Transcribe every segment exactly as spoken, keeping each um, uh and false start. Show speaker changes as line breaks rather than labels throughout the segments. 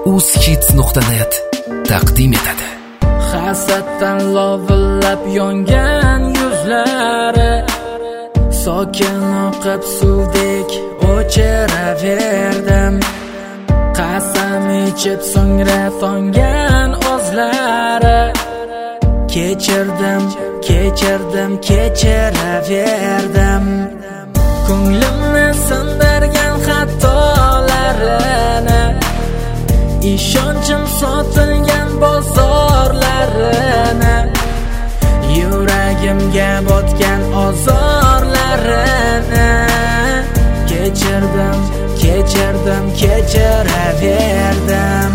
uzhits nuqta net taqdim etadi.
Hasaddan lovillab yongan yuzlari sokin oqib suvdek o'chiraverdim. Qasam ichib so'ngra tongan o'zlari kechirdim, kechirdim, kechiraverdim. Ko'nglimni sindirgan xatolarini, ishonchim sotilgan bozorlarini, yuragimga botgan ozorlarini kechirdim, kechirdim, kechiraverdim.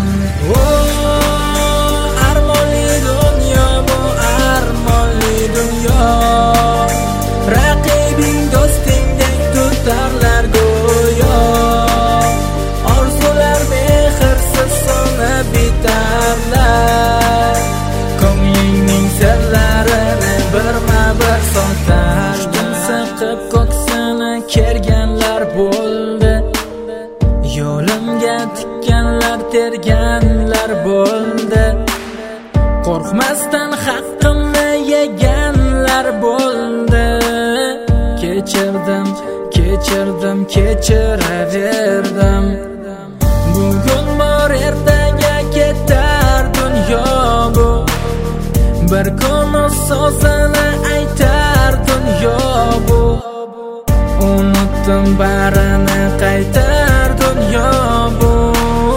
Oh, armonli dunyo bu, armonli dunyo. Raqibing do'stingdek tutarlar go'yo. Orzular mehrsiz so'nib bitarlar. Ko'nglingning sirlarini birma-bir sotar. Siqib ko'ksini kerganlar bo'ldi. Yo'limga tikkanlar, terganlar bo'ldi. Qo'rqmasdan haqqimni yeganlar bo'ldi. Kechirdim, kechirdim, kechiraverdim. Bugun bor, ertaga ketar dunyo bu. Bir kun so'zini aytar dunyo bu. Unutdim barini qaytar dunyo bu.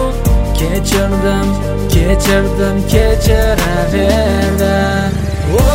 Kechirdim, kechirdim, kechiraverdim.